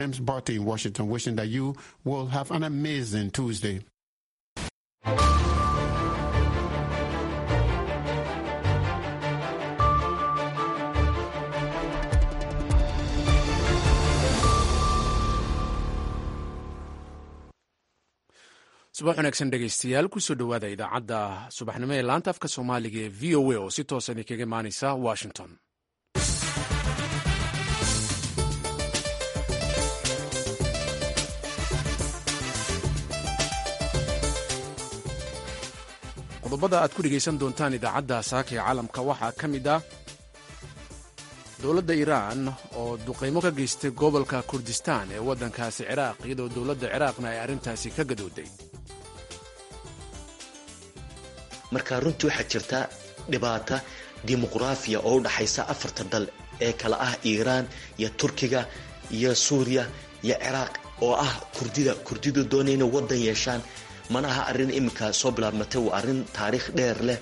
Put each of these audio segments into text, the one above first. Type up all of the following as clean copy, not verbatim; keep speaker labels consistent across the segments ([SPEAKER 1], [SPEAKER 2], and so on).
[SPEAKER 1] James Barty in Washington, wishing that you will have an amazing Tuesday.
[SPEAKER 2] subax wanaagsan dhegaystayaal kusoo dhowaada idaacadda subaxnimo ee laanta afka soomaaliga ee v o a oo si toosan idinkaga imaanaysa washington. qodobada aad ku dhegaysan doontaan idaacadda saaka ee caalamka waxaa ka mid ah dowladda iiraan oo duqaymo ka geystay gobolka kurdistaan ee waddankaasi ciraaq, iyadoo dowladda ciraaqna ay arrintaasi ka gadooday.
[SPEAKER 3] marka runtii waxaa jirta dhibaata dimuqraafiya oo u dhaxaysa afarta dal ee kala ah iiraan iyo turkiga iyo suuriya iyo ciraaq oo ah kurdidu doonaya inay waddan yeeshaan. mana aha arrin iminka soo bilaabmatay, waa arrin taariikh dheer leh.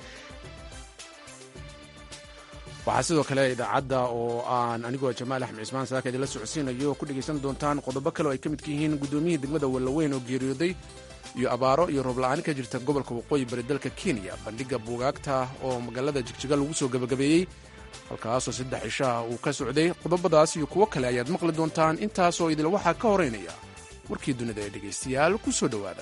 [SPEAKER 2] waxaa sidoo kale idaacadda oo aan anigoo jamaal axmed cismaan saaka idinla socodsiinayo ku dhegaysan doontaan qodobo kale oo ay ka midka yihiin guddoomiyihii degmada wallaweyn oo geeriyooday iyo abaaro iyo roobla'aan ka jirta gobolka waqooyi bari dalka kenya, bandhigga buugaagta oo magaalada jigjiga lagu soo gabagabeeyey halkaasoo 3 cishaha uu ka socday. qodobadaas iyo kuwo kale ayaad maqli doontaan. intaasoo idil waxaa ka horeynaya warkii dunida ee dhegaystayaal ku soo dhowaada.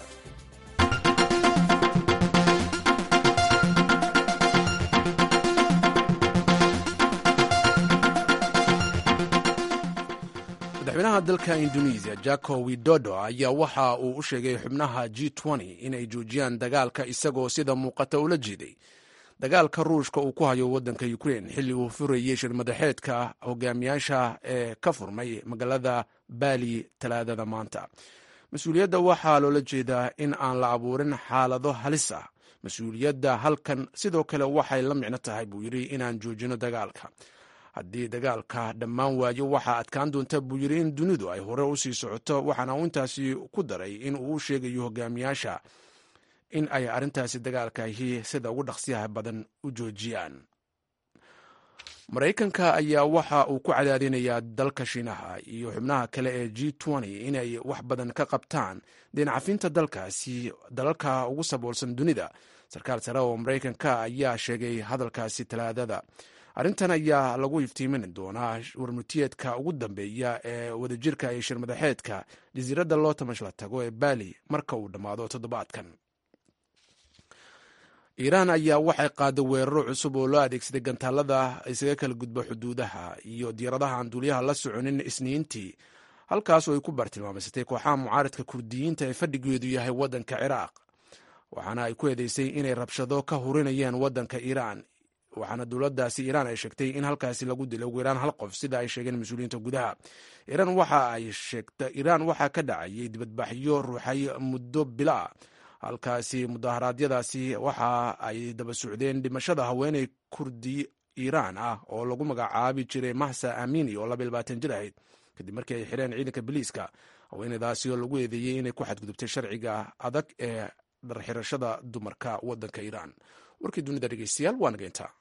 [SPEAKER 2] madaxweynaha dalka indonesiya jako widodo ayaa waxa uu u sheegay xubnaha G20 inay joojiyaan dagaalka, isagoo sida muuqata ula jeeday dagaalka ruushka uu ku hayo waddanka Ukraine xilli uu furayey shir madaxeedka hogaamiyaasha ee ka furmay magaalada Bali talaadada maanta. mas-uuliyadda waxaa loola jeedaa in aan la abuurin xaalado halis ah. mas-uuliyadda halkan sidoo kale waxay la micno tahay buu yidhi inaan joojino dagaalka. haddii dagaalka dhammaan waayo waxaa adkaan doonta buu yidhi in dunidu ay hore u sii socoto, waxaana uu intaasi ku daray in uu u sheegayo hogaamiyaasha in ay arrintaasi dagaalkaahi sida ugu dhaqsiyaha badan u joojiyaan. maraykanka ayaa waxa uu ku cadaadinayaa dalka shiinaha iyo xubnaha kale ee G20 inay wax badan ka qabtaan deencafinta dalalka ugu saboolsan dunida. sarkaal sare oo maraykanka ayaa sheegay hadalkaasi talaadada. arrintan ayaa lagu iftiimin doonaa warmutiyeedka ugu dambeeya ee wadajirka iyo shir madaxeedka jasiiradda loo tamash la tago ee Bali marka uu dhammaado toddobaadkan. iiraan ayaa waxay qaaday weeraro cusub oo loo adeegsaday gantaalada isaga kala gudba xuduudaha iyo diyaaradaha aan duuliyaha la soconin isniintii, halkaasoo ay ku bartilmaamaysatay kooxaha mucaaradka kurdiyiinta ee fadhigeedu yahay waddanka ciraaq. waxaana ay ku eedeysay inay rabshado ka hurinayeen waddanka iiraan, waxaana dowladdaasi iiraan ay sheegtay in halkaasi lagu dilay ugu yaraan 1 qof sida ay sheegeen mas-uuliyiinta gudaha. iiraan waxaa ka dhacayay dibadbaxyo ruuxay muddo bila ah. halkaasi mudaharaadyadaasi waxa ay daba socdeen dhimashada haweeney kurdi iiraan ah oo lagu magacaabi jiray Mahsa Amini oo 22 jir ahayd kadib markii ay xireen ciidanka biliiska. haweeneydaasi oo lagu eedeeyey inay ku xadgudubtay sharciga adag ee dharxirashada dumarka waddanka iiraan. warkii dunida dhegeystayaal waa naga intaa.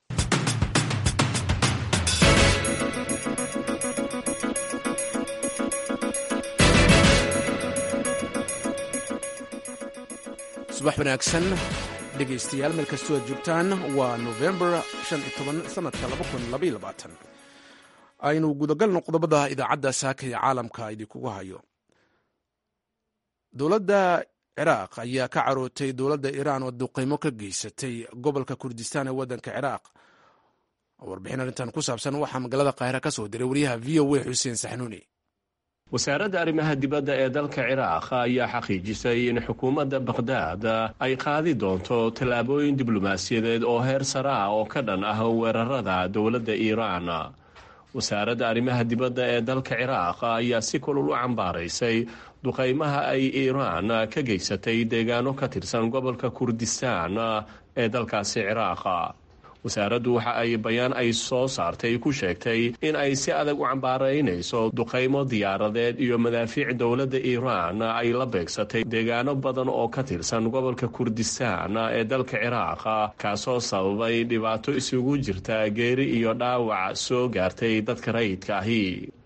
[SPEAKER 2] subax wanaagsan dhegaystayaal, meel kastoo aad joogtaan. waa November 15 sanadka 2022. aynu gudagalno qodobada idaacadda saaka ee caalamka idinkugu hayo. dowladda ciraaq ayaa ka carootay dowladda iiraan oo duqaymo ka geysatay gobolka kurdistaan ee waddanka ciraaq. warbixin arrintan ku saabsan waxaa magaalada qaahira ka soo diray wariyaha v o a xuseen saxnuuni.
[SPEAKER 4] wasaaradda arrimaha dibadda ee dalka ciraaq ayaa xaqiijisay in xukuumadda baqhdaad ay qaadi doonto tallaabooyin diblomaasiyadeed oo heer sare ah oo ka dhan ah weerarada dowladda iiraan. wasaaradda arrimaha dibadda ee dalka ciraaq ayaa si kulul u cambaaraysay duqaymaha ay iiraan ka geysatay deegaano ka tirsan gobolka kurdistaan ee dalkaasi ciraaq. wasaaraddu waxa ay bayaan ay soo saartay ku sheegtay in ay si adag u cambaaraynayso duqaymo diyaaradeed iyo madaafiic dowladda iiraan ay la beegsatay deegaano badan oo ka tirsan gobolka kurdistaan ee dalka ciraaq, kaasoo sababay dhibaato isugu jirta geeri iyo dhaawac soo gaartay dadka rayidka ahi.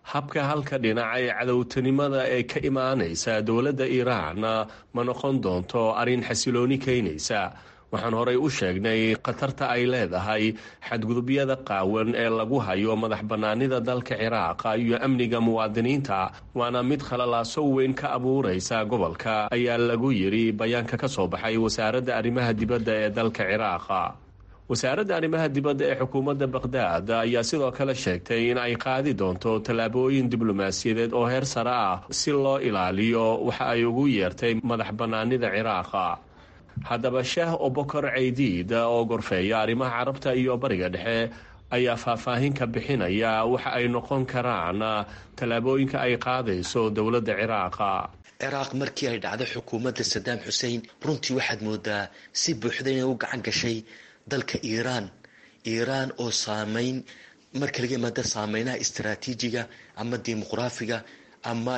[SPEAKER 4] habka halka dhinac ee cadowtanimada ee ka imaanaysa dowladda iiraan ma noqon doonto arrin xasilooni keenaysa. waxaan horey u sheegnay khatarta ay leedahay xadgudubyada qaawan ee lagu hayo madax bannaanida dalka ciraaq iyo amniga muwaadiniinta, waana mid khalalaaso weyn ka abuuraysa gobolka, ayaa lagu yidhi bayaanka ka soo baxay wasaaradda arrimaha dibadda ee dalka ciraaq. wasaaradda arrimaha dibadda ee xukuumadda baqhdaad ayaa sidoo kale sheegtay in ay qaadi doonto tallaabooyin diblomaasiyadeed oo heer sare ah si loo ilaaliyo waxa ay ugu yeertay madax bannaanida ciraaq. haddaba sheekh obokor ceydiid oo gorfeeya arrimaha carabta iyo bariga dhexe ayaa faahfaahin ka bixinaya waxa ay noqon karaan tallaabooyinka ay qaadayso dowladda
[SPEAKER 3] ciraaq markii ay dhacday xukuumadda sadaam xusein runtii waxaad moodaa si buuxda inay u gacan gashay dalka iiraan oo saameyn marka laga imaada saameynaha istaraatiijiga ama dimuqraafiga ama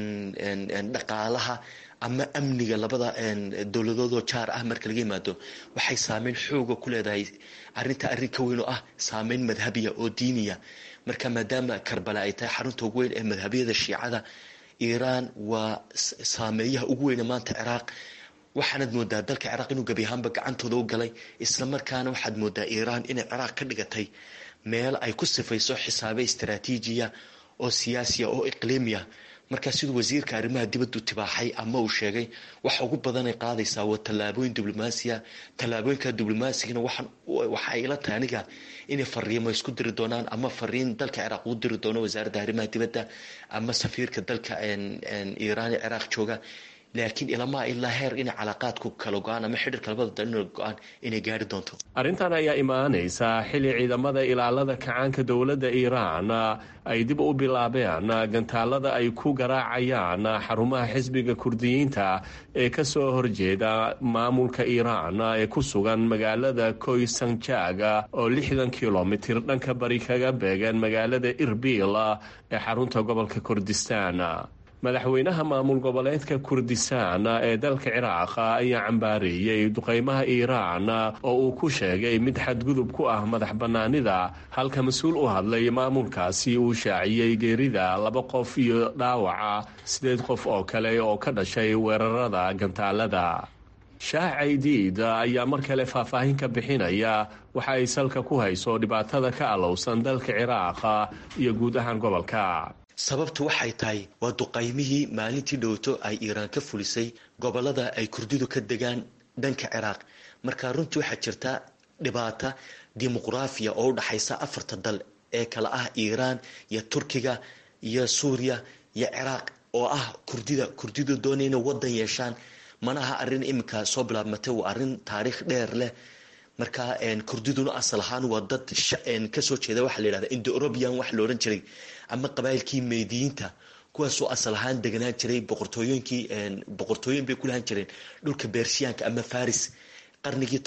[SPEAKER 3] dhaqaalaha ama amniga labada dowladoodoo jaar ah marka laga yimaado waxay saameyn xooga ku leedahay arrin ka weyn oo ah saameyn madhabiya oo diiniya. marka maadaama karbala ay tahay xarunta ugu weyn ee madhabiyada shiicada, iiraan waa saameeyaha ugu weyna maanta ciraaq. waxaanad moodaa dalka ciraaq inuu gebi ahaanba gacantooda u galay, isla markaana waxaad moodaa iiraan inay ciraaq ka dhigatay meel ay ku sifayso xisaabe istaraatiijiya oo siyaasiya oo iqliimiya. markaa siduu wasiirka arrimaha dibaddu tibaaxay ama uu sheegay waxa ugu badanay qaadaysaa waa tallaabooyin diblomaasiya. tallaabooyinka diblomaasiigana waxa ay ila tahay aniga inay fariimo isku diri doonaan, ama fariin dalka ciraaq uu diri doono wasaaradda arrimaha dibadda ama safiirka dalka iiraan ee ciraaq jooga. laakiin ilamaa ilaa heer inay calaaqaadku kala go-aan ama xidhiirka labada dal in go-aan inay gaari doonto.
[SPEAKER 4] arrintan ayaa imaanaysa xilli ciidamada ilaalada kacaanka dowladda iiraan ay dib u bilaabeen gantaalada ay ku garaacayaan xarumaha xisbiga kurdiyiinta ee ka soo horjeeda maamulka iiraan ee ku sugan magaalada koysanjag oo 60 kilomitir dhanka bari kaga beegan magaalada irbil ee xarunta gobolka kurdistaan. madaxweynaha maamul goboleedka kurdistaan ee dalka ciraaq ayaa cambaareeyey duqeymaha iiraan oo uu ku sheegay mid xadgudub ku ah madax bannaanida, halka mas-uul u hadlay maamulkaasi uu shaaciyey geerida 2 qof iyo dhaawaca 8 qof oo kale oo ka dhashay weerarada gantaalada. shaah caydiid ayaa mar kale faahfaahin ka bixinaya waxa ay salka ku hayso dhibaatada ka alowsan dalka ciraaq iyo guud ahaan gobolka.
[SPEAKER 3] sababtu waxay tahay waa duqaymihii maalintii dhowto ay iiraan ka fulisay gobolada ay kurdidu ka degaan dhanka ciraaq. marka runtii waxaa jirta dhibaata dimuqraafiya oo u dhaxaysa 4 dal ee kala ah iiraan iyo turkiga iyo suuriya iyo ciraaq oo ah kurdidu doonay inay wadan yeeshaan. manaha arrin iminka soo bilaabmatay, waa arrin taariikh dheer leh. marka kurdiduna asal ahaan waa dad kasoo jeeda waxa la yidhahda indo-eurobian wax la odhan jiray ama qabaayilkii meydiyiinta, kuwaasoo asal ahaan deganaan jiray boqortooyin bay ku lahaan jireen dhulka beershiyaanka ama faris qarnigii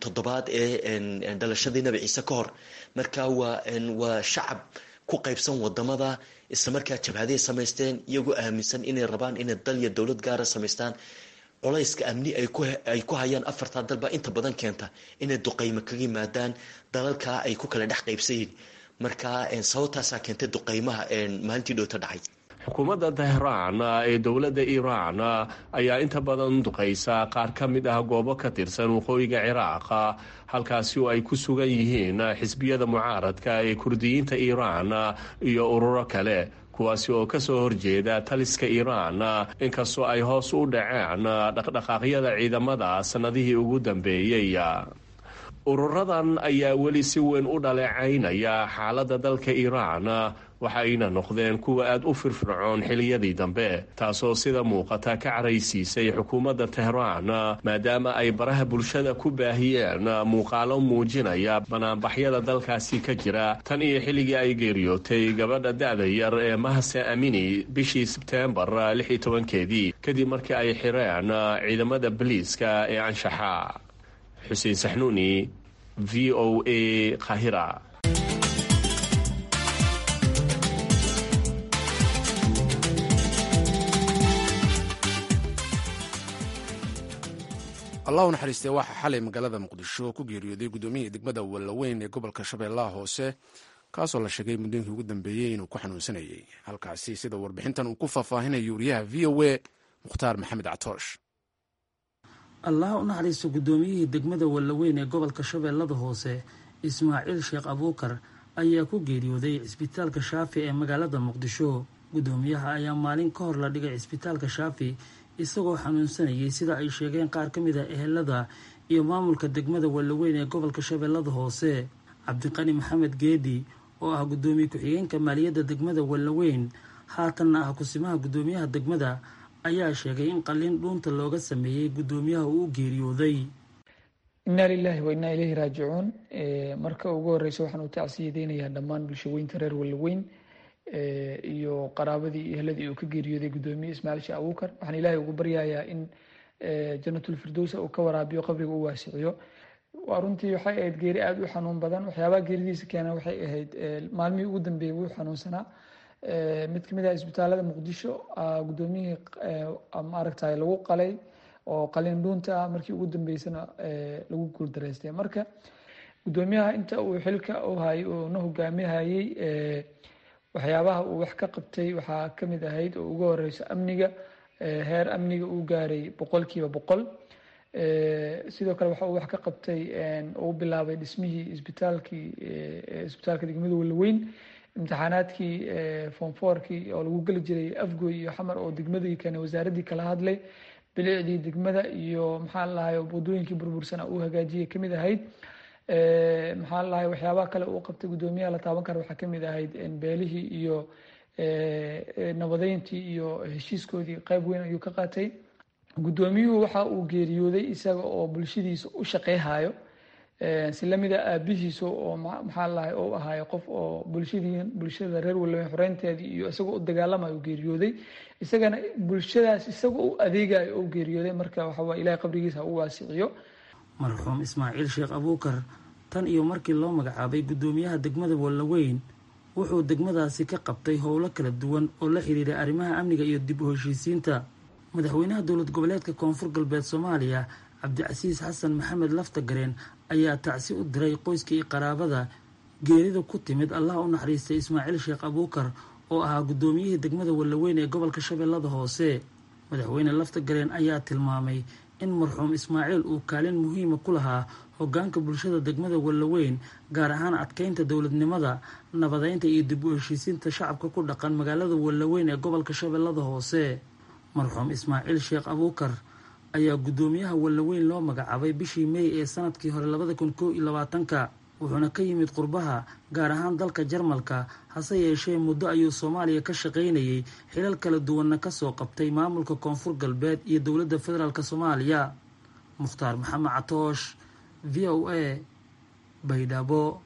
[SPEAKER 3] 7 ee dhalashadii nabi ciise ka hor. marka waa shacab ku qaybsan wadamada, isla markaa jabhaday samaysteen iyagoo aaminsan inay rabaan inay dal iyo dowlad gaara samaystaan. colayska amni ay ku hayaan 4 dalba inta badan keenta inay duqaymo kaga yimaadaan dalalka ay ku kala dhex qaybsan yihiin. marka sababtaasaa keentay duqaymaha maalintii dhowta dhacay.
[SPEAKER 4] xukuumadda tehraan ee dowladda iiraan ayaa inta badan duqaysa qaar ka mid ah goobo ka tirsan waqooyiga ciraaq, halkaasi oo ay ku sugan yihiin xisbiyada mucaaradka ee kurdiyiinta iiraan iyo ururo kale, kuwaasi oo ka soo horjeeda taliska iiraan, inkastoo ay hoos u dhaceen dhaqdhaqaaqyada ciidamada sannadihii ugu dambeeyey. ururadan ayaa weli si weyn u dhaleecaynaya xaaladda dalka iiraan, waxayna noqdeen kuwa aad u firfircoon xiliyadii dambe, taasoo sida muuqata ka caraysiisay xukuumadda tehraan, maadaama ay baraha bulshada ku baahiyeen muuqaalo muujinaya banaanbaxyada dalkaasi ka jira tan iyo xilligii ay geeriyootay gabadha da-da yar ee mahse amini bishii sebteembar 16-keedii kadib markii ay xireen ciidamada boliiska ee anshaxa. xuseen saxnuuni, v o a, Qaahira.
[SPEAKER 2] allah u naxariistee waxaa xalay magaalada muqdisho ku geeriyooday gudoomiyihii degmada wallaweyn ee gobolka shabeellaha hoose kaasoo la sheegay muddooyinkii ugu dambeeyey inuu ku xanuunsanayay halkaasi, sida warbixintan uu ku faahfaahinayo wariyaha v o a mukhtaar maxamed catoosh.
[SPEAKER 5] allah u naxariisto guddoomiyihii degmada wallaweyn ee gobolka shabeellada hoose ismaaciil sheekh abuukar ayaa ku geeriyooday cisbitaalka shaafi ee magaalada muqdisho. guddoomiyaha ayaa maalin ka hor la dhigay cisbitaalka shaafi isagoo xanuunsanayay sida ay sheegeen qaar ka mid a ehelada iyo maamulka degmada wallaweyn ee gobolka shabeellada hoose. cabdiqani maxamed geedi oo ah guddoomiye ku-xigeenka maaliyadda degmada wallaweyn haatanna ah kusimaha guddoomiyaha degmada ayaa sheegay in qalliin dhuunta looga sameeyey guddoomiyaha uu u geeriyooday.
[SPEAKER 6] inaa lilaahi wa innaa ilayhi raajicuun. marka ugu horeysa waxaan u tacsiyadeynayaa dhammaan bulshaweynta reer wallaweyn iyo qaraabadii iyo ehladii uu ka geeriyooday guddoomiye ismaaciil sheekh abuukar. waxaan ilaahay ugu baryayaa in janatulfirdowsa uu ka waraabiyo, qabriga u waasiciyo. waa runtii waxay ahayd geeri aada u xanuun badan. waxyaabaha geeridiisa keena waxay ahayd maalmihii ugu dambeeyey wuu xanuunsanaa. mid kamid ah isbitaalada muqdisho guddoomiyihii maaragtay lagu qalay oo qalin dhuunta ah, markii ugu dambeysana lagu guuldareystay. marka guddoomiyaha inta uu xilka u hayay oo na hogaamihayay waxyaabaha uu wax ka qabtay waxaa kamid ahayd oo ugu horeyso amniga. heer amniga uu gaaray 100%. sidoo kale waxa uu wax ka qabtay uu bilaabay dhismihii isbitaalka degmada wallaweyn. imtixaanaadkii form 4kii oo lagu geli jiray afgoy iyo xamar oo degmadii kane wasaaradii kala hadlay. bilicdii degmada iyo maxaa la lahaay wadooyinkii burbursana uu hagaajiyay kamid ahayd. maxaa la lahaay waxyaabaha kale uu qabtay guddoomiyaha la taaban kara waxaa kamid ahayd beelihii iyo nabadeyntii iyo heshiiskoodii qayb weyn ayuu ka qaatay. guddoomiyuhu waxa uu geeriyooday isaga oo bulshadiisa u shaqeyhayo, si lamida aabihiisa oo maxaa la lahaay oo ahaayo qof oo bulshada reer wallaweyn xoreynteedii iyo isagoo u dagaalamayo u geeriyooday. isagana bulshadaas isagoo u adeegayo oo geeriyooday. marka waxa waa ilaahay qabrigiisa u waasiciyo.
[SPEAKER 5] marxuum ismaaciil sheekh abuukar tan iyo markii loo magacaabay guddoomiyaha degmada wallaweyn wuxuu degmadaasi ka qabtay howlo kala duwan oo la xiriiray arrimaha amniga iyo dib u heshiisiinta. madaxweynaha dowlad goboleedka koonfur galbeed soomaaliya cabdicasiis xasan maxamed laftagareen ayaa tacsi u diray qoyska iyo qaraabada geerida ku timid allah u naxariistay ismaaciil sheekh abuukar oo ahaa guddoomiyihii degmada wallaweyn ee gobolka shabeellada hoose. madaxweyne laftagareen ayaa tilmaamay in marxuum ismaaciil uu kaalin muhiima ku lahaa hogaanka bulshada degmada wallaweyn, gaar ahaan adkeynta dowladnimada, nabadeynta iyo dib u heshiisiinta shacabka ku dhaqan magaalada wallaweyn ee gobolka shabeellada hoose. marxuum ismaaciil sheekh abuukar ayaa guddoomiyaha wallaweyn loo magacaabay bishii May ee sanadkii hore 2021, wuxuuna ka yimid qurbaha, gaar ahaan dalka Jarmalka. hase yeeshee muddo ayuu Soomaaliya ka shaqaynayay, xilal kala duwanna kasoo qabtay maamulka koonfur galbeed iyo dowladda federaalk Soomaaliya. mukhtaar maxamed catoosh, v o a, Baydhabo.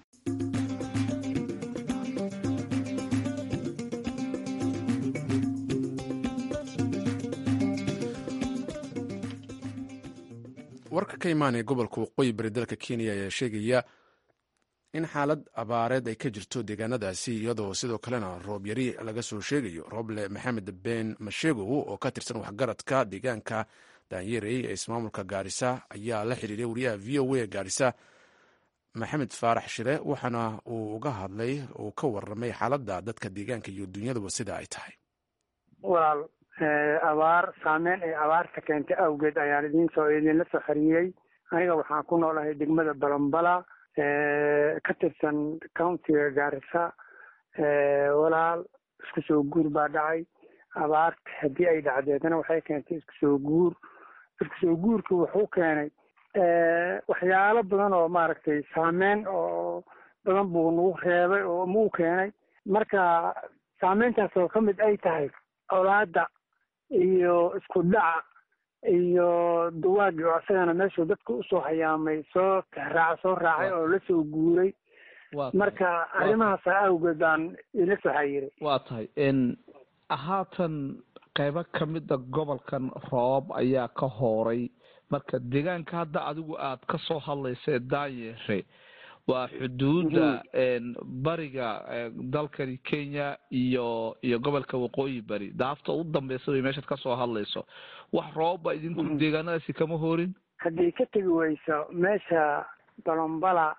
[SPEAKER 2] warka ka imaanaya gobolka waqooyi bari dalka Kenya ayaa sheegaya in xaalad abaareed ay ka jirto deegaanadaasi, iyadoo sidoo kalena roob yari laga soo sheegayo. Rooble Maxamed Ben Mashegow oo ka tirsan waxgaradka deegaanka Daanyerey ee ismaamulka Gaarisa ayaa la xiriiray wariyaha v o a Gaarisa Maxamed Faarax Shire, waxaana uu uga hadlay oo ka warramay xaaladda dadka deegaanka iyo dunyadaba sida ay tahay.
[SPEAKER 7] walaal abaar saameyn ay abaarta keentay awgeed ayaan idinla soo xiriirey. aniga waxaan ku noolahay degmada Balambala ka tirsan countiga Gaarisa. walaal isku soo guur baa dhacay. abaarta haddii ay dhacdeedna waxay keentay isku soo guurka wuxuu keenay waxyaalo badan oo maaragtay saameyn oo badan buu nagu reebay oo muu keenay. marka saameyntaas oo kamid ay tahay awlaada iyo isku dhaca iyo duwaagi oo asagana meeshuu dadka usoo hayaamay soo raacay oo la soo guuray. marka arrimahaas awgeed baan ila soo xiriiray.
[SPEAKER 8] waa tahay haatan qaybo kamida gobolkan roob ayaa ka hooray. marka deegaanka hadda adigu aad ka soo hadlaysa Daanyere waa xuduuda bariga dalkani Kenya iyo gobolka waqooyi bari, daafta u dambaysa way meesha ka soo hadlayso. wax roob idinku deegaanadaasi kama hoorin?
[SPEAKER 7] haddii ka tagi weyso meesha Balambala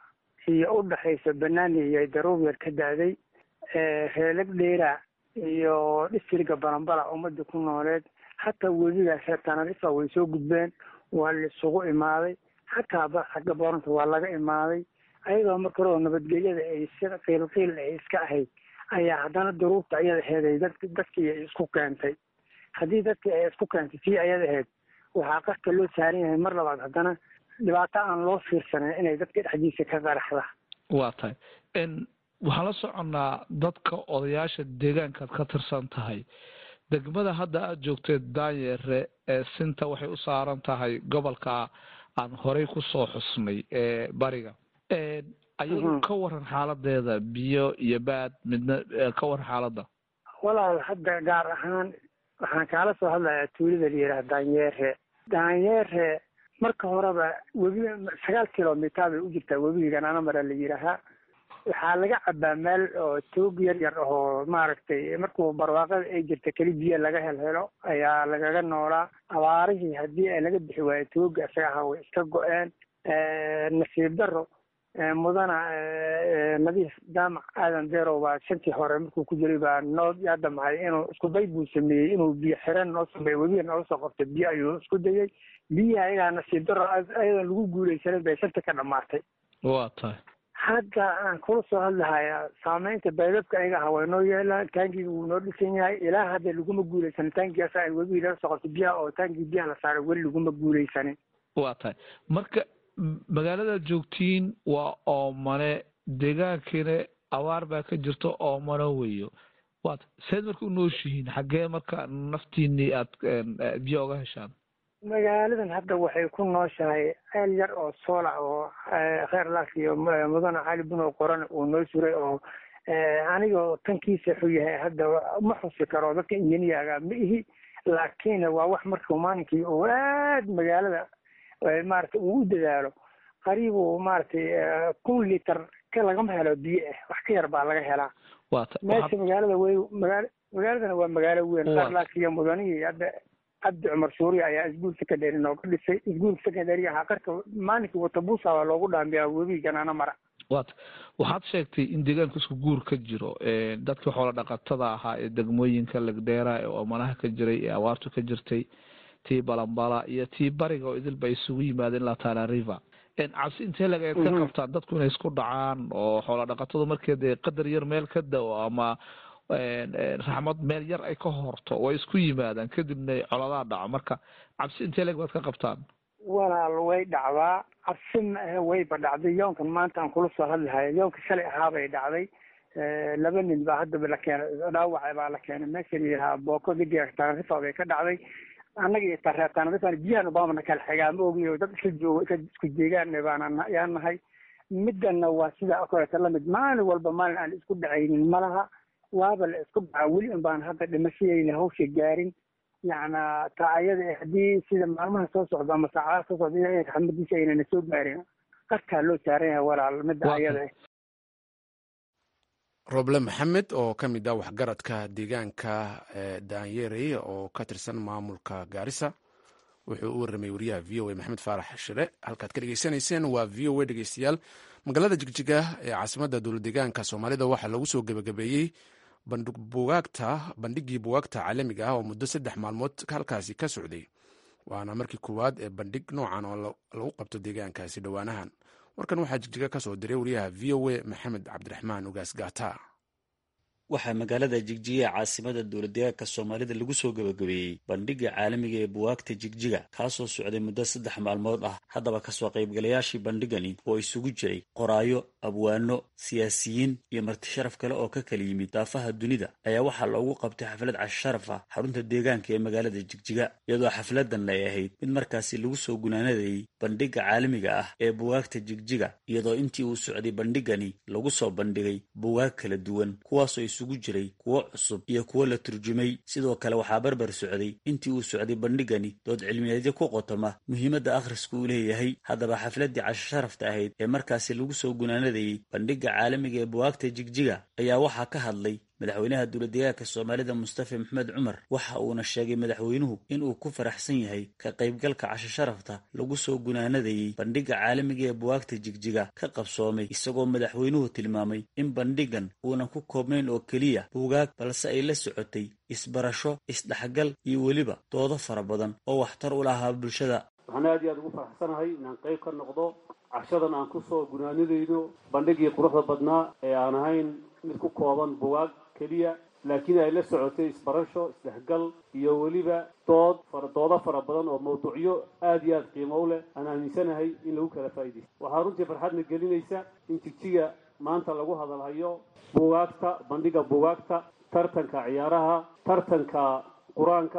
[SPEAKER 7] iyo u dhaxaysa banaani iyo daruub yar ka da'day reelag dheera iyo distriga balambala ummadda ku nooleed hataa webiga reer Tanarifa way soo gudbeen waa la isugu imaaday hataa xagga booranta waa laga imaaday ayadoo marka hore nabadgelyada ay sida qiil ay iska ahayd ayaa haddana duruufta ayada heeday dadkii ay isku keentay haddii dadkii ay isku keentay si ayada ahayd waxaa qarka loo saaran yahay mar labaad haddana dhibaato aan loo fiirsanin inay dadka dhexdiisa ka qaraxda
[SPEAKER 8] waa tahay waxaan la soconnaa dadka odayaasha deegaankaad ka tirsan tahay degmada hadda aada joogtee daanyeere ee sinta waxay u saaran tahay gobolka aan horey kusoo xusnay ee bariga ayagu ka waran xaaladeeda biyo iyo baad midna ka waran xaaladda
[SPEAKER 7] walaal hadda gaar ahaan waxaan kaala soo hadlayaa tuulada la yidhaha daanyeere marka horeba webi 9 kilomitar bay u jirtaa webiga Ganaanamara la yidhaahaa waxaa laga cabaa meel oo toog yar oo maaragtay markuu barwaaqada ay jirta keli biyo laga helo ayaa lagaga noolaa abaarihii haddii ay laga bixi waayo tooga isaga ahaa way iska go-een nasiib daro mudana nadiif jaamac aadan deerow baa shantii hore markuu ku jiray baa noo yaadamahay inuu isku day buu sameeyey inuu biyo xiran noo sameeyo webiga noola soo qortay biyo ayuu isku dayay biyaha ayagaa nasiib daro ayadan lagu guulaysanin bay shanta ka dhamaatay
[SPEAKER 8] waa tahay
[SPEAKER 7] hadda aan kula soo hadlahayaa saameynta baydabka ayaga ahaa way noo yeelaan taangiga wuu noo dhisan yahay ilaa hadda laguma guulaysanin taangigaas ay webiga laga soo qortay biyaha oo taangii biyaha la saaray weli laguma guulaysanin
[SPEAKER 8] waa tahay marka magaalada joogtiin waa oomane deegaankiina abaar baa ka jirta oomano weyo waa seed marka u nooshihiin xaggee marka naftiinii aad biyo oga heshaan
[SPEAKER 7] magaaladan hadda waxay ku nooshahay ceel yar oo soola oo kheer laaf iyo mudane cali bunow qorane uu noo suray oo anigoo tankiisa xu yahay hadda ma xusi karo dadka injiniyaga ma ihi laakiin waa wax markuu maalinkii oo aad magaalada maaragtay uu u dadaalo qariib uu maaragtay 1 litar ka lagama helo biyo wax ka yar baa laga helaa meesha magaaladana waa magaalo weyn kheer laaf iyo mudanihii hadda cabdi cumar suuri ayaa iskuul secondary nooga dhisay iskuul secondary ahaa qarka maalinkii watabuusa waa loogu dhaambiyaa webiga Ganaanamara
[SPEAKER 8] waxaad sheegtay in deegaanka isku guur ka jiro dadkii xoola dhaqatada ahaa ee degmooyinka Lagdheera ee oomanaha ka jiray ee abaartu ka jirtay tii balambala iyo tii bariga oo idil bay isugu yimaadeen la Tanarifa cabsi intee laga ka qabtaan dadku inay isku dhacaan oo xoola dhaqatadu markeeda qadar yar meel ka dao ama raxmad meel yar ay ka horto way isku yimaadaan kadibna coladaa dhaca marka cabsi intee leg baad ka qabtaan
[SPEAKER 7] walaal way dhacdaa cabsi wayba dhacday yoonkan maanta aan kula soo hadlahayo yoonka shalay ahaabay dhacday 2 nin baa haddaba la keenay dhaawacay baa la keenay meesha la yidhaha booko digiga Tanarifa bay ka dhacday annaga iyo Tanarifa biyahan baamana kala xigaa ma ogiyo dad isku jeegaan baana yaan nahay midana waa sida oo kale la mid maalin walba maalin aan isku dhacaynin malaha waaba la isku dhaca weli in baan hadda dhimashadayna hawsha gaarin yacna taayada haddii sida maalmaha soo socda ama saacadaha soo socda inay raxmadiisa aynana soo gaarin qarkaa loo saaran yahay walaal midda ayada
[SPEAKER 2] roble maxamed oo ka mid ah waxgaradka deegaanka daanyeerey oo ka tirsan maamulka Gaarisa wuxuu u warramay wariyaha VOA Maxamed Faarax Shire halkaad ka dhageysanayseen waa VOA dhegeystayaal magaalada Jigjiga ee caasimadda dowlad deegaanka Soomaalida waxaa lagu soo gabagabeeyey bandhigii buugaagta caalamiga ah oo muddo 3 maalmood halkaasi ka socday waana markii koowaad ee bandhig noocan oo lagu qabto deegaankaasi dhowaanahan warkan waxaa Jigjiga ka soo diray wariyaha VOA Maxamed Cabdiraxmaan Ugaas Gaata
[SPEAKER 9] waxaa magaalada Jigjiga caasimada dowlad deegaanka Soomaalida lagu soo gabagabeeyey bandhiga caalamiga ee buugaagta Jigjiga kaasoo socday muddo 3 maalmood ah haddaba kasoo qaybgalayaashii bandhigani oo isugu jiray qoraayo abwaano siyaasiyiin iyo marti sharaf kale oo ka kala yimid daafaha dunida ayaa waxaa loogu qabtay xaflad casho sharaf ah xarunta deegaanka ee magaalada Jigjiga iyadoo xafladan ay ahayd mid markaasi lagu soo gunaanadayay bandhiga caalamiga ah ee buugaagta Jigjiga iyadoo intii uu socday bandhigani lagu soo bandhigay buugaag kala duwan kuwaasoo isugu jiray kuwo cusub iyo kuwo la turjumay sidoo kale waxaa barbar socday intii uu socday bandhigani dood cilmiyeedyo ku qotoma muhiimadda akhrisku uu leeyahay haddaba xafladii casho sharafta ahayd ee markaasi lagu soo gunaanadayay bandhiga caalamiga ee buugaagta Jigjiga ayaa waxaa ka hadlay madaxweynaha dowladdeegaanka soomaalida mustafa maxamed cumar waxa uuna sheegay madaxweynuhu in uu ku faraxsan yahay ka qaybgalka casho sharafta lagu soo gunaanadayey bandhiga caalamiga ee buwaagta jigjiga ka qabsoomay, isagoo madaxweynuhu tilmaamay in bandhigan uunan ku koobnayn oo keliya buugaag balse ay la socotay isbarasho, isdhexgal iyo weliba doodo fara badan oo waxtar u lahaa bulshada.
[SPEAKER 10] waxaan aad iyo aad ugu faraxsanahay inaan qayb ka noqdo cashadan aan kusoo gunaanadayno bandhigii quruxda badnaa ee aan ahayn mid ku kooban buwaag keliya, laakiin ay la socotay isbarasho, isdhexgal iyo weliba doodo fara badan oo mawduucyo aad iyo aad qiimo u leh aan aaminsanahay in lagu kala faa'iidaysto. waxaa runtii farxadna gelinaysa in jigjiga maanta lagu hadalhayo buugaagta, bandhiga buugaagta, tartanka ciyaaraha, tartanka qur-aanka,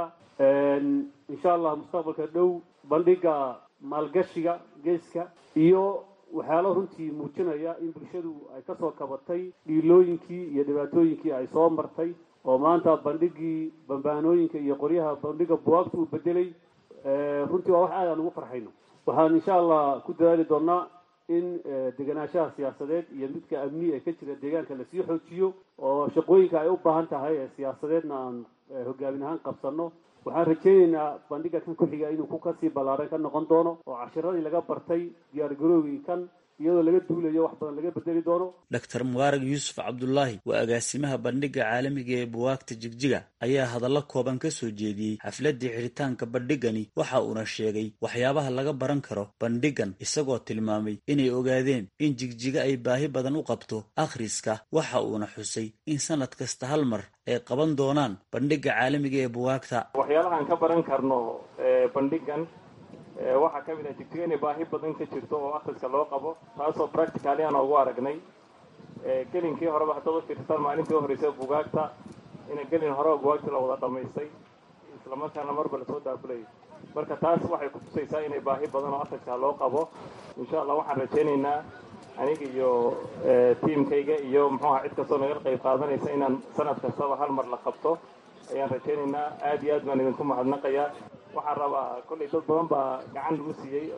[SPEAKER 10] insha allah mustaqbalka dhow bandhiga maalgashiga geeska iyo waxyaalo runtii muujinaya in bulshadu ay kasoo kabatay dhiilooyinkii iyo dhibaatooyinkii ay soo martay, oo maanta bandhigii bambaanooyinka iyo qoryaha bandhiga buwaagta uu bedelay. runtii waa wax aad aan ugu farxayno. waxaan insha allah ku dadaali doonaa in deganaanshaha siyaasadeed iyo midka amni ee ka jira deegaanka lasii xoojiyo, oo shaqooyinka ay u baahan tahay ee siyaasadeedna aan hogaamin ahaan qabsano. waxaan rajaynaynaa bandhiga kan ku xiga inuu ku kasii ballaaran ka noqon doono, oo cashiradii laga bartay diyaargaroogii kan iyadoo laga duulayo wax badan laga bedeli doono.
[SPEAKER 9] Dr. Mubarak Yuusuf Cabdullaahi waa agaasimaha bandhiga caalamiga ee buwaagta jigjiga ayaa hadallo kooban ka soo jeediyey xafladii xiritaanka bandhigani. waxa uuna sheegay waxyaabaha laga baran karo bandhigan, isagoo tilmaamay inay ogaadeen in jigjiga ay baahi badan u qabto akhriska. waxa uuna xusay in sanad kasta hal mar ay qaban doonaan bandhiga caalamiga ee buwaagta.
[SPEAKER 10] waxyaalahaan ka baran karno bandhigan waxaa ka mid ah jigjiga inay baahi badan ka jirto oo akhriska loo qabo, taasoo practically aan ugu aragnay. gelinkii horeba haddaad u fiirsataan maalintii u horreysay buugaagta inay gelin horeba buugaagtii la wada dhammaystay, islamarkaana marba lasoo daafulayay. marka taas waxay ku tusaysaa inay baahi badan oo akhriska loo qabo. insha allah waxaan rajaynaynaa aniga iyo tiimkayga iyo muxuuha cid kastoo naga qayb qaadanaysa inaan sanad kastaba hal mar la qabto ayaan rajaynaynaa. aad iyo aad baan idinku mahadnaqayaa. waxaan rabaa kollay dad badan baa gacan lagu siiyey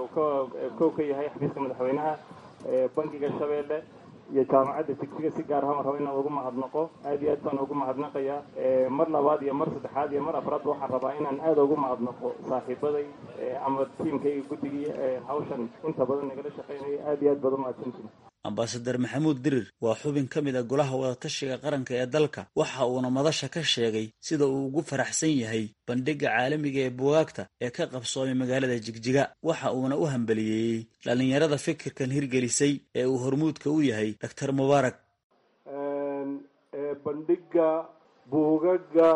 [SPEAKER 10] kow ka yahay xafiiska madaxweynaha, bankiga Shabeelle iyo jaamacadda jigjiga si gaar ahaan rabo inaan ugu mahadnaqo. aad iyo aad baan ugu mahadnaqayaa. mar labaad iyo mar saddexaad iyo mar afraad waxaan rabaa inaan aad ugu mahadnaqo saaxiibaday ama tiimkayga guddigii hawshan inta badan nagala shaqaynaya. aad iyo aad badan mahadsantiin.
[SPEAKER 9] ambasadar maxamuud dirir waa xubin ka mid a golaha wadatashiga qaranka ee dalka. waxa uuna madasha ka sheegay sida uu ugu faraxsan yahay bandhiga caalamiga ee buugaagta ee ka qabsoomay magaalada jigjiga. waxa uuna u hambaliyeeyey dhallinyarada fikirkan hirgelisay ee uu hormuudka u yahay Dr. Mubarak.
[SPEAKER 11] bandhiga buugaga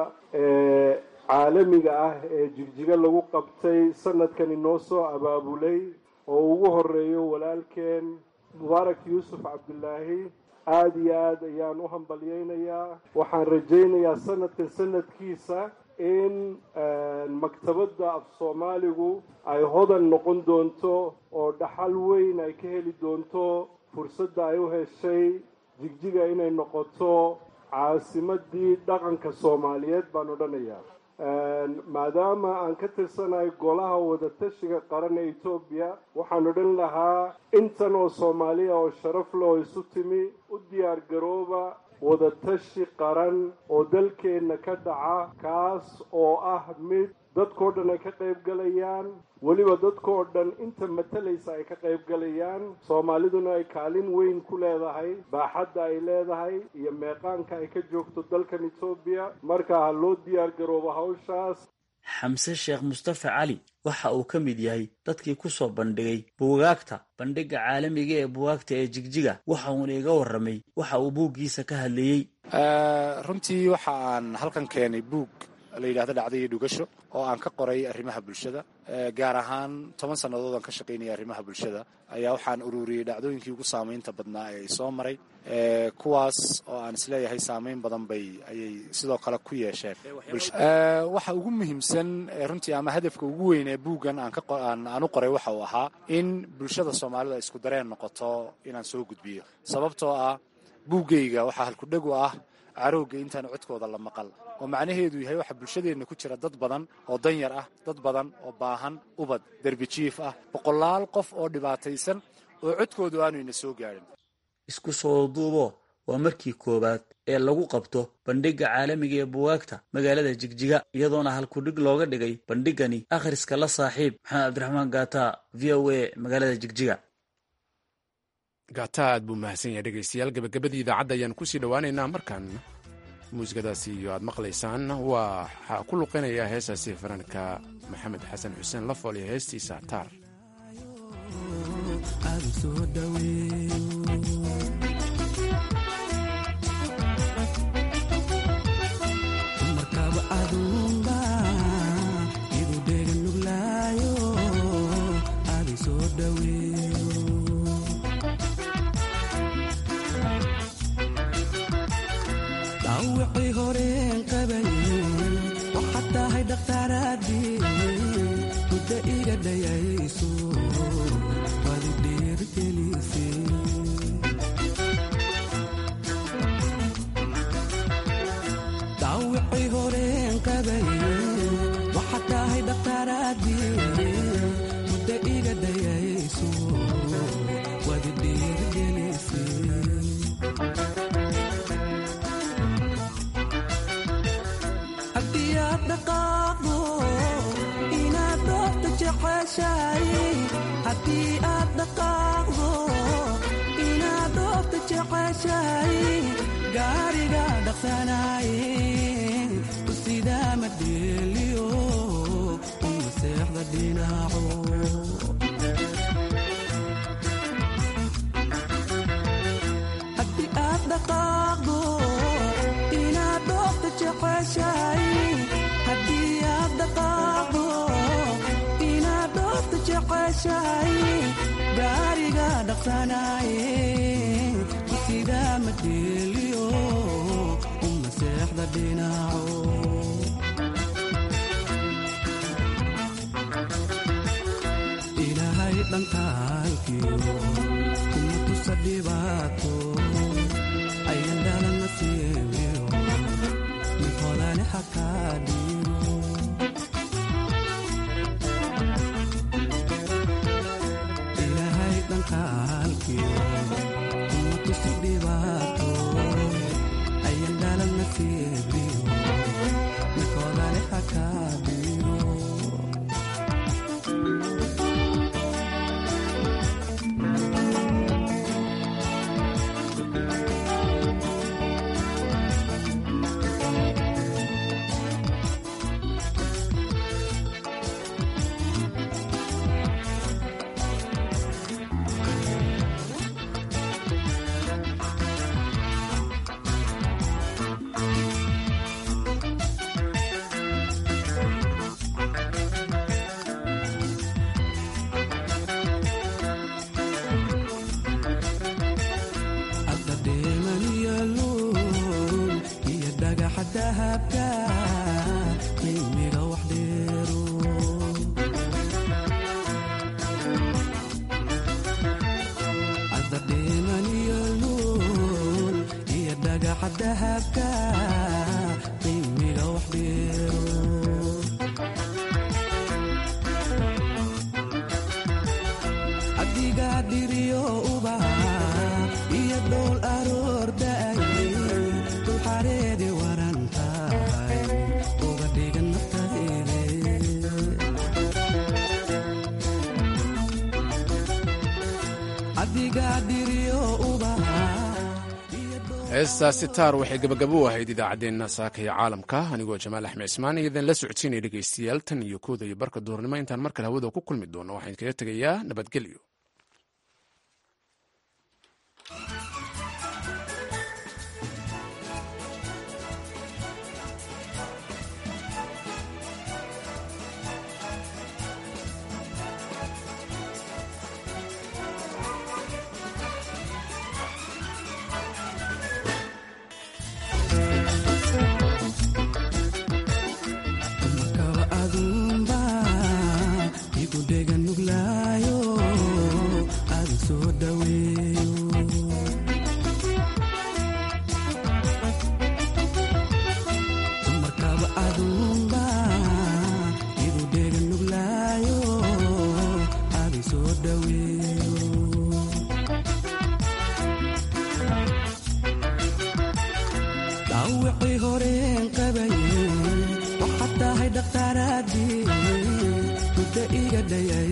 [SPEAKER 11] caalamiga ah ee jigjiga lagu qabtay sanadkan inoo soo abaabulay oo ugu horeeyo walaalkeen Mubarak Yuusuf Cabdullaahi. aad iyo aad ayaan u hambalyeynayaa. waxaan rajaynayaa sanadkan sanadkiisa in maktabadda af soomaaligu ay hodan noqon doonto oo dhaxal weyn ay ka heli doonto fursadda ay u heshay jigjiga inay noqoto caasimadii dhaqanka Soomaaliyeed baan odhanayaa. maadaama aan ka tirsanahay golaha wadatashiga qaran ee Ethiopia, waxaan odhan lahaa intan oo Soomaaliya oo sharaf leh oo isu timi u diyaar garooba wadatashi qaran oo dalkeena ka dhaca, kaas oo ah mid dadkoo dhan ay ka qayb galayaan, weliba dadkoo dhan inta matalaysa ay ka qayb galayaan. Soomaaliduna ay kaalin weyn ku leedahay baaxadda ay leedahay iyo meeqaanka ay ka joogto dalkan Ethiopia. marka ha loo diyaar garoobo hawshaas.
[SPEAKER 9] xamse sheekh mustafa cali waxa uu ka mid yahay dadkii ku soo bandhigay buugaagta bandhiga caalamiga ee buugaagta ee jigjiga. waxa uuna iga warramay waxa uu buuggiisa ka hadlayey.
[SPEAKER 12] runtii waxa aan halkan keenay buug la yidhahdo dhacdo iyo dhugasho oo aan ka qoray arrimaha bulshada. gaar ahaan 10 sannadood aan ka shaqaynaya arrimaha bulshada ayaa waxaan ururiyey dhacdooyinkii ugu saamaynta badnaa ee soo maray, kuwaas oo aan isleeyahay saamayn badan ayay sidoo kale ku yeesheen. waxa ugu muhiimsan runtii ama hadafka ugu weyn ee buuggan aan u qoray waxa uu ahaa in bulshada Soomaalida isku dareen noqoto inaan soo gudbiyo. sababtoo ah buuggayga waxaa halkudheg u ah carowga intaan codkooda la maqal, oo macnaheedu yahay waxa bulshadeenna ku jira dad badan oo danyar ah, dad badan oo baahan, ubad, derbi jiif ah, boqolaal qof oo dhibaataysan oo codkoodu aanu ina soo gaarin.
[SPEAKER 9] isku soo duubo waa markii koowaad ee lagu qabto bandhigga caalamiga ee buwaagta magaalada jigjiga iyadoona halkudhig looga dhigay bandhigani akhriska la saaxiib. maxamed cabdiraxmaan gaata, v o a, magaalada jigjiga.
[SPEAKER 2] gaata aad buu mahadsan yahay dhegaystayaal. gabagabadii idaacadda ayaan kusii dhowaanaynaa. markaan muusikadaasi iyo aad maqlaysaan waxaa ku luqeynaya heesaasi fanaanka maxamed xasan xuseen lafool iyo heestiisa taar.
[SPEAKER 13] dhawicii horeen qabayeen waxaad tahay dhakhtaaraadii muddo iga dhayayso wadi dhiirgelisay dhawicii horeen qabayeen waxaad tahay dhakhtaaraadii muddo iga dhayayso wadi dhiirgelisay dhaqaaqdo inaad doorta jeceshahay haddii aad dhaqaaqdo inaad doorta jeceshahay gaariga dhaqsanaaye sidaa ma dheeliyo uma seexda dhinaco haddii aad dhaqaaqdo inaad doorta jeceshahay haddii aad dhaqaaqdo inaad doorta jeceshahay gaariga dhaqsanaaye sidaa ma dheeliyo uma seexda dhinaco ilaahay dhankaalkiyo kuma tusa dhibaato ayan dhalana siibiyo mid hodane hakaa dhiiro ilaahay dhankaalkiyo kuma tusa dhibaato ayan dhalana siibiyo mid hodane hakaa dhiiro
[SPEAKER 2] heestaasi taar waxay gabagabo u ahayd idaacaddeenna saaka iyo caalamka anigoo jamaal axmed cismaan iyo idin la socodsiinaya dhegaystayaal tan iyo kooda iyo barka duurnimo intaan mar kale hawada ku kulmi doono waxaan kaga tegayaa nabadgelyo.
[SPEAKER 13] Degan nuglaayo aad soo dhaweeyo dhayay